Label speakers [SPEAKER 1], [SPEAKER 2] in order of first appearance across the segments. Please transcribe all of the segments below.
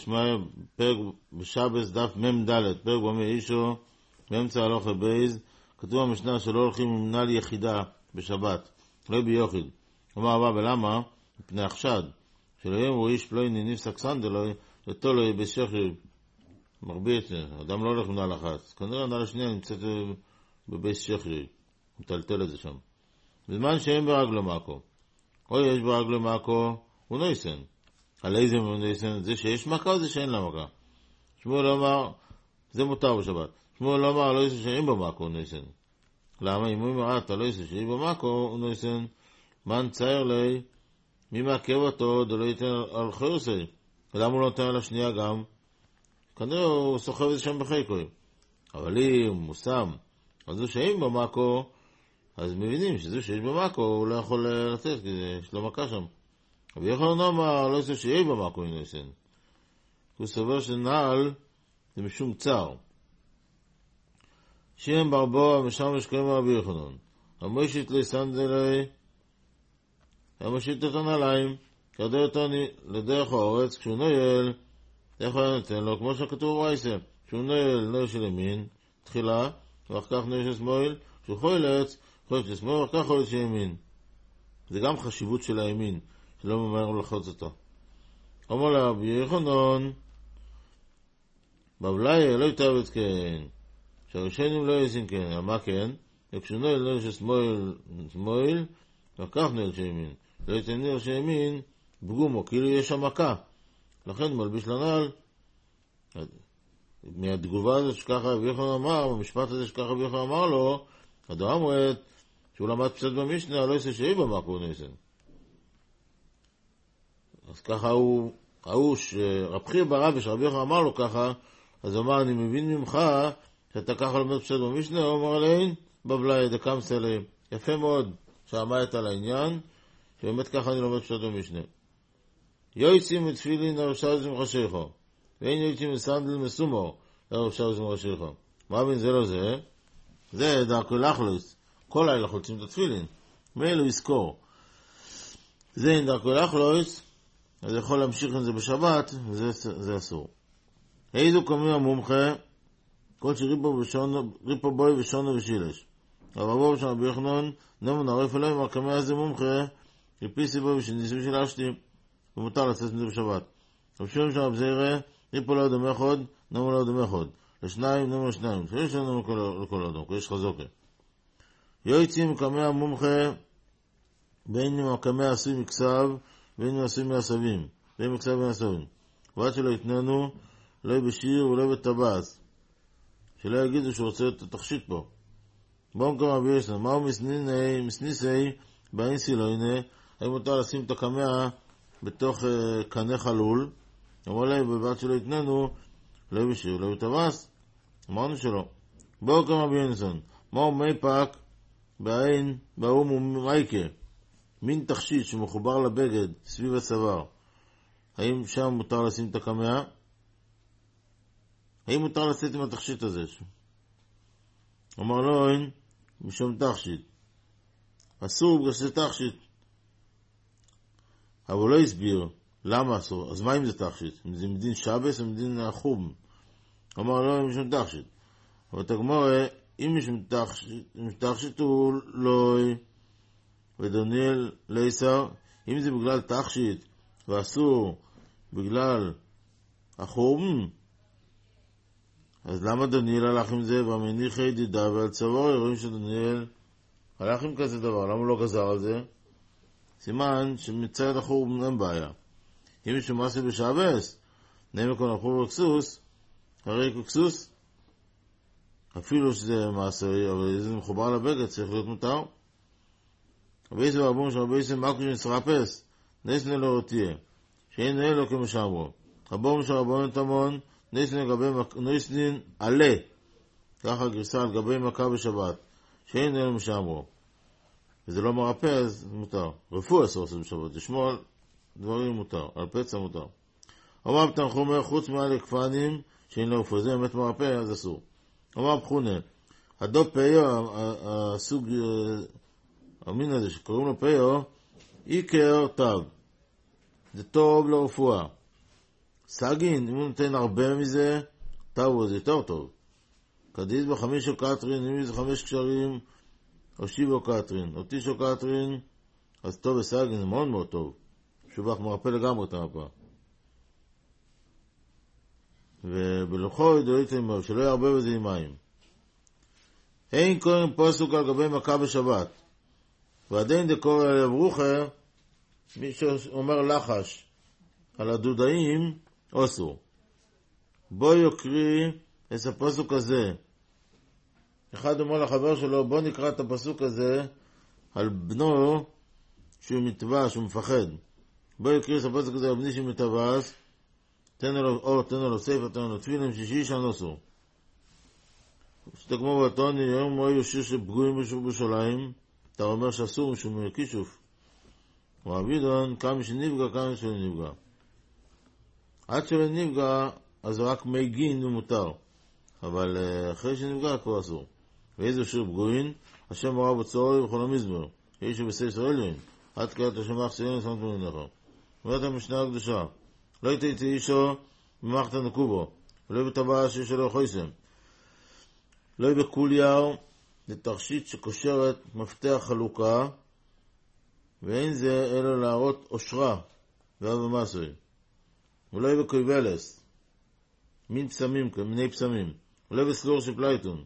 [SPEAKER 1] שמע פרק בשבס דף מ"ד, פרק במי אישו, באמצע הלוך בייז, כתוב במשנה שלא הולכים עם נעל יחידה בשבת, לא ביוחיד. אומר הבא, ולמה? מפני החשד, שלא יאמרו איש פלויני נפסק סנדלוי, ותולוי בשכי, מרבית, אדם לא הולך עם נעל אחת, כנראה נעל השנייה נמצאת בבייס שכי, מטלטל את זה שם. בזמן שאין ברגלו מקו, או יש ברגלו מקו, הוא נויסן. על איזה נויסן? זה שיש מכה או זה שאין לה מכה? שמואל אמר, זה מותר בשבת. שמואל אמר, לא יסו שאין במקו, הוא נויסן. למה? אם הוא אומר, אתה לא יסו שאין במקו, הוא נויסן. מן צייר לי, מי מעכב אותו, דו לא ייתן על חיוסי. ולמה הוא לא נותן על השנייה גם? כנראה הוא סוחב את זה שם בחיקוי. אבל אם הוא מוסם, אז זו שאין במקו, אז מבינים שזו שיש במקו, הוא לא יכול לתת, כי יש לו מכה שם. אבל יכול לומר, לא יסו שיהיה במקו, הוא נויסן. הוא סובר שנעל, זה משום צער. שם ברבו, משם משקעים רבי יוחנן. המושיט לי סנדלי, המושיט את הנעליים, כרדה אותו לדרך האורץ, כשהוא נויל, איך הוא נותן לו, כמו שכתוב ברייסה, כשהוא נויל של ימין, תחילה, ואחר כך נויל של שמאל, כשהוא חוילץ, חוילץ של שמאל, ואחר כך חוילץ של ימין. זה גם חשיבות של הימין, שלא ממהר לחוץ אותו. אומר לה, רבי יוחנן, בבלאי לא יתאבד כן, שהראשונים לא יסין כן, מה כן? וכשהוא נויל של שמאל, ואחר כך נויל של ימין. לא ייתן נויל של ימין, בגומו, כאילו יש שם מכה. לכן מלביש לנעל, מהתגובה הזאת שככה רבי יוחנן אמר, במשפט הזה שככה רבי יוחנן אמר לו, הדעה מועד, שהוא למד פסט במשנה, לא יסה שיהיה במקו ניסן. אז ככה הוא שרב חייא ברבי, שרבי יוחנן אמר לו ככה, אז הוא אמר, אני מבין ממך, שאתה ככה למד פסט במשנה, הוא אמר עליין, בבלאי, דקם סלי, יפה מאוד, שעמדת על העניין, שבאמת ככה אני לומד פסט במשנה. יויצים מתפילין הרשאוז ומחשיכו, ואין יויצים מסנדל מסומור הרשאוז ומחשיכו. מה בין זה לא זה? זה דרכו לחלוס, כל לילה חולצים את התפילין, מאלו יזכור. זה אין דרכו לחלוס, אז יכול להמשיך עם זה בשבת, וזה אסור. איזו קומי המומחה, כל שריפו בוי ושונו ושילש. אבל בו בשם רבי יוחנן, נאמר נערף אלוהים, הקמי הזה מומחה, ריפיסי בו ושניסים של אשתי, ומותר לצאת מזה בשבת. רבשום שם רב זירא, ריפו לא אדם אחד, נאמר לא אדם אחד. לשניים, נאמר לשניים. שיש לנו לכל אדם, כי יש חזוקה. יועצים קמי המומחה, בין אם הקמי עשוי מכסב, בין אם עשוי מעשבים. בין מכסב ומעשבים. ועד שלא יתננו, לא בשיר ולא בטבס. שלא יגידו שהוא רוצה את התכשיט פה. בואו כמה רבי ישנה, מהו מסניסי, באין סילוינה, האם מותר לשים את הקמיה בתוך קנה חלול, אמר להם, בבת שלא יתננו, לא בשיר, לא בטבס. אמרנו שלא. בואו כמה רבי ינסון, מהו מי פק, בעין, באום ומייקה, מין תכשיט שמחובר לבגד, סביב הצוואר. האם שם מותר לשים את הקמיה? האם מותר לצאת עם התכשיט הזה? אמר לו, אין, משום תכשיט. אסור בגלל שזה תכשיט. אבל לא הסביר, למה אסור? אז מה אם זה תכשיט? אם זה מדין שבס או מדין חום? אמר לו, משום תכשיט. אבל תגמור, אם משום תכשיט הוא לא, ודוניאל ליסר, אם זה בגלל תכשיט, ואסור בגלל החום, אז למה דוניאל הלך עם זה? והמניחי ידידה ועל צוואר, רואים שדוניאל הלך עם כזה דבר, למה לא גזר על זה? סימן שמצד החור אין בעיה. אם מישהו מעשה בשבס, נאמר כל החור וקסוס, הרי קסוס, אפילו שזה מעשה, אבל זה מחובר לבגד, צריך להיות מותר. רבי יוסף רבון שרבי יוסף מקו שנסרפס, נסנה לא רתיה, שאין נהיה לו כמו שאמרו. רבון שרבון תמון, נסנין עלה, ככה גרסה על גבי מכה בשבת, שאין נהיה לו משאמרו. וזה לא מרפא, אז מותר. רפוא אסור לעשות בשבת, לשמור על דברים מותר, על פצע מותר. אמר בתנחומר, חוץ מעל הכפנים, שאין לו רפוא, זה באמת מרפא, אז אסור. אמר בחונה, הדוב פיו, הסוג, המין הזה שקוראים לו פיו, עיקר טוב. זה טוב לרפואה. סגין, אם הוא נותן הרבה מזה, טוב, זה יותר טוב. קדיס ב5 או קטרין, אם זה 5 קשרים, או 7 או קטרין, או 9 או קטרין, אז טוב בסגין, זה מאוד מאוד טוב. שובח מרפא לגמרי את המפה. ובלוחו ידולית אימו, שלא ירבה בזה עם מים. אין קוראים פוסוק על גבי מכה בשבת. ועדיין דקורא על הברוכה, מי שאומר לחש על הדודאים, אוסור. בוא יקריא את הפסוק הזה. אחד אומר לחבר שלו, בוא נקרא את הפסוק הזה על בנו שהוא מתבש, שהוא מפחד. בוא יקריא את הפסוק הזה על בני שהוא מתבש, תן לו אור, תן לו ספר, תן לו תפילין, שישי שנוסו. שתגמור בתוני, יום הוא יושיר שפגועים בשוליים, אתה אומר שאסור משום כישוף. ועבידון, כמה שנפגע, כמה שלא נפגע. עד שלא נפגע, אז רק מי גין הוא מותר. אבל אחרי שנפגע, כבר אסור. ואיזה שיר פגועים, השם מורה בצורי וכל המזמר. יש שבשי ישראלים. עד כעת השם אח שמת מלנך. אומרת המשנה הקדושה. לא תצא אישו במערכת הנקובו. ולא בטבעה שלא חויסם. לא בקוליאר, זה תרשית שקושרת מפתח חלוקה, ואין זה אלא להראות אושרה ואב המסוי. ולא בקויבלס, מין פסמים, מיני פסמים. ולא בסלור של פלייטון.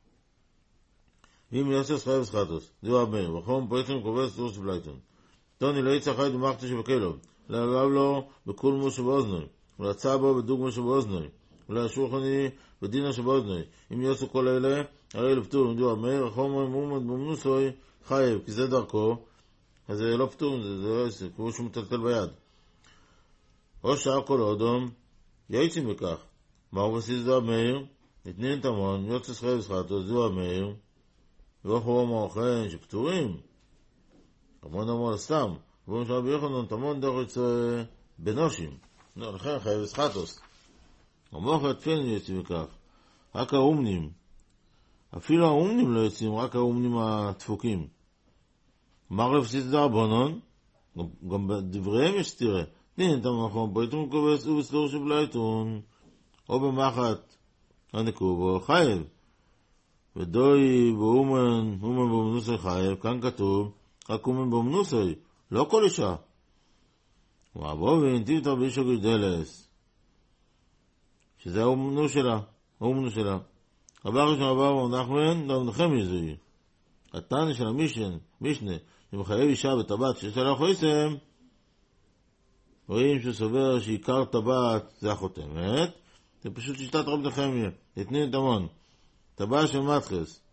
[SPEAKER 1] ואם יוסס חייב סחטוס, זהו הבן, וחום פרקם קובל סלור של פלייטון. תוני לא יצא חי דמחת שבקלו, להגב לו בקולמו שבאוזנוי, ולצע בו בדוגמה שבאוזנוי, ולהשולחני בדינה שבאוזנוי. אם יוסו כל אלה, הרי לפטור, זהו הבן, וחום מומד במנוסוי חייב, כי זה דרכו, אז זה לא פטור, זה לא יצא, כמו שהוא מטלטל ביד. או שעה כל אודום, יעצים בכך. מהו בסיס זו המאיר? נתנין תמון, יוצא חייב סחטוס, זהו המאיר, ואוכו המאוכן שפטורים. המון אמור סתם. ואומר שרבי יוחנן תמון דרך יצא בנושים. לכן חייב סחטוס. המאוכן תפילין יוצאים מכך. רק האומנים. אפילו האומנים לא יוצאים, רק האומנים הדפוקים. מרלב סיס דרבנון, גם בדבריהם יש סתירה. תנין תמון, ביתון קובס ובסלור שבלייטון. או במחת הנקובו חייב. ודוי באומן באומנוסי חייב, כאן כתוב, רק אומן באומנוסי, לא כל אישה. ועבו ואינטיב תרבישו גדלס, שזה האומנו שלה. רבי ראשון רבי נחמן, לא מנחם יזוי. התנא של המשנה, אם חייב אישה בטבעת שיש לה חויסם, רואים שסובר שעיקר טבעת זה החותמת, זה פשוט שיטת רבי נחמיה, תתנין את המון. טבעה של מתחס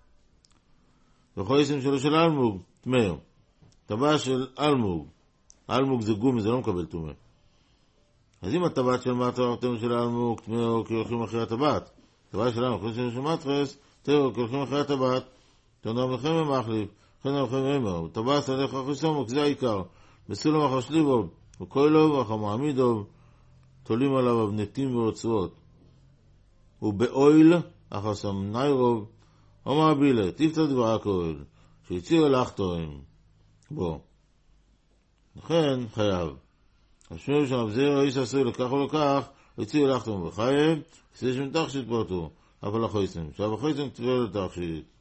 [SPEAKER 1] וחויסם שלו של אלמוג תמר. טבעה של אלמוג זה גומי, זה לא מקבל תומר. אז אם הטבעת של מתחס של אלמוג תמר, כי הולכים אחרי הטבעת. טבעה של אלמוג חויסם של מתחס תמר, כי הולכים אחרי הטבעת. תנום לכם ומחליף לכן הולכים אמר. טבעה סלח חויסם, זה העיקר. בסולם החשליבו וכוילוב החמעמידוב תולים עליו אבנתים ורצועות. ובאויל אחר סמניירוב, אומר בילה, תפתח דבר הכהל, שיציר לחתורים. בוא. לכן, חייב. השמיר שם, זה ראיס עשוי לכך או לכך, יציר לחתורים וחייב, זה שמתחשית פרטו, אבל החויסם. עכשיו החויסם תפר לתחשית.